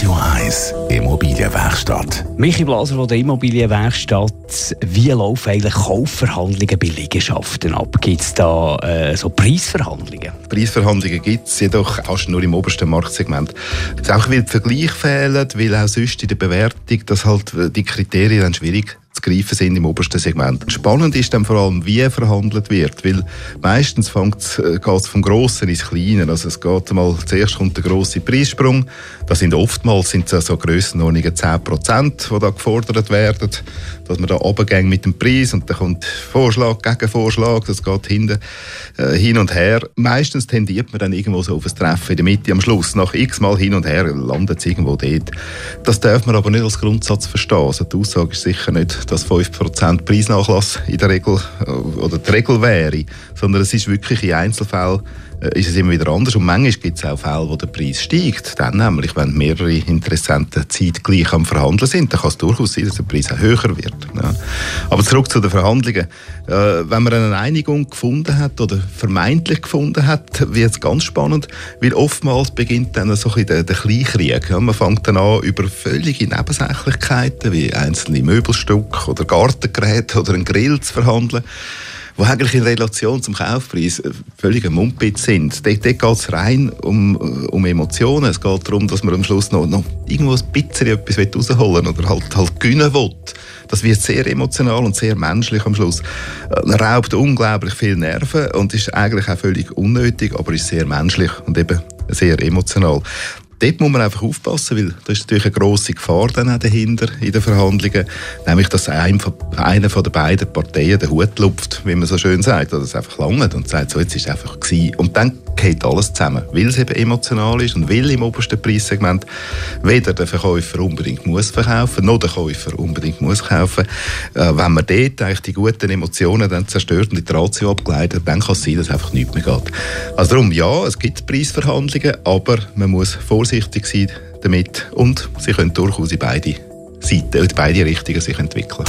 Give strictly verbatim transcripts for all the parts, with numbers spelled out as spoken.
Radio eins Immobilienwerkstatt. Michi Blaser von der Immobilienwerkstatt. Wie laufen eigentlich Kaufverhandlungen bei Liegenschaften ab? Gibt es da äh, so Preisverhandlungen? Preisverhandlungen gibt es, jedoch fast nur im obersten Marktsegment. Es ist auch, weil die Vergleiche fehlen, weil auch sonst in der Bewertung, dass halt die Kriterien dann schwierig zu greifen sind im obersten Segment. Spannend ist dann vor allem, wie verhandelt wird, weil meistens geht es vom Grossen ins Kleine. Also es geht mal, zuerst kommt der grosse Preissprung. Das sind oftmals sind so Grössenordnungen zehn Prozent, die da gefordert werden, dass man da runtergeht mit dem Preis und dann kommt Vorschlag, Gegenvorschlag, das geht hinten, äh, hin und her. Meistens tendiert man dann irgendwo so auf ein Treffen in der Mitte am Schluss. Nach x Mal hin und her landet es irgendwo dort. Das darf man aber nicht als Grundsatz verstehen. Also die Aussage ist sicher nicht, dass fünf Prozent Preisnachlass in der Regel oder die Regel wäre, sondern es ist wirklich in Einzelfällen äh, ist es immer wieder anders und manchmal gibt es auch Fälle, wo der Preis steigt. Dann nämlich, wenn mehrere Interessenten zeitgleich am Verhandeln sind, dann kann es durchaus sein, dass der Preis auch höher wird. Ja. Aber zurück zu den Verhandlungen. Äh, wenn man eine Einigung gefunden hat oder vermeintlich gefunden hat, wird es ganz spannend, weil oftmals beginnt dann so ein bisschen der, der Kleinkrieg. Ja. Man fängt dann an, über völlige Nebensächlichkeiten wie einzelne Möbelstücke oder Gartengeräte oder einen Grill zu verhandeln, die eigentlich in Relation zum Kaufpreis völlig ein Mumpitz sind. Dort, dort geht es rein um, um Emotionen. Es geht darum, dass man am Schluss noch, noch irgendwo ein bisschen etwas rausholen will oder halt, halt gewinnen will. Das wird sehr emotional und sehr menschlich am Schluss. Es raubt unglaublich viel Nerven und ist eigentlich auch völlig unnötig, aber ist sehr menschlich und eben sehr emotional. Dort muss man einfach aufpassen, weil da ist natürlich eine grosse Gefahr dann auch dahinter in den Verhandlungen, nämlich dass einem von, einer von den beiden Parteien den Hut lupft, wie man so schön sagt, oder es einfach langt und sagt, so, jetzt ist es einfach gewesen. Und dann geht alles zusammen, weil es eben emotional ist und weil im obersten Preissegment weder der Verkäufer unbedingt muss verkaufen, noch der Käufer unbedingt muss kaufen. Äh, wenn man dort eigentlich die guten Emotionen dann zerstört und die Ratio abgeleitet, dann kann es sein, dass einfach nichts mehr geht. Also darum, ja, es gibt Preisverhandlungen, aber man muss vorsichtig sein damit und sie können durchaus in beide Seiten, in beide Richtungen sich entwickeln.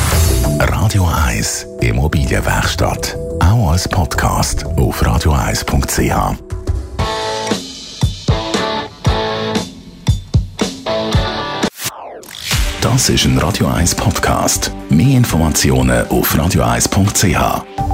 Radio eins Immobilienwerkstatt. Auch als Podcast auf radio eins punkt c h. Das ist ein Radio eins Podcast. Mehr Informationen auf radio eins punkt c h.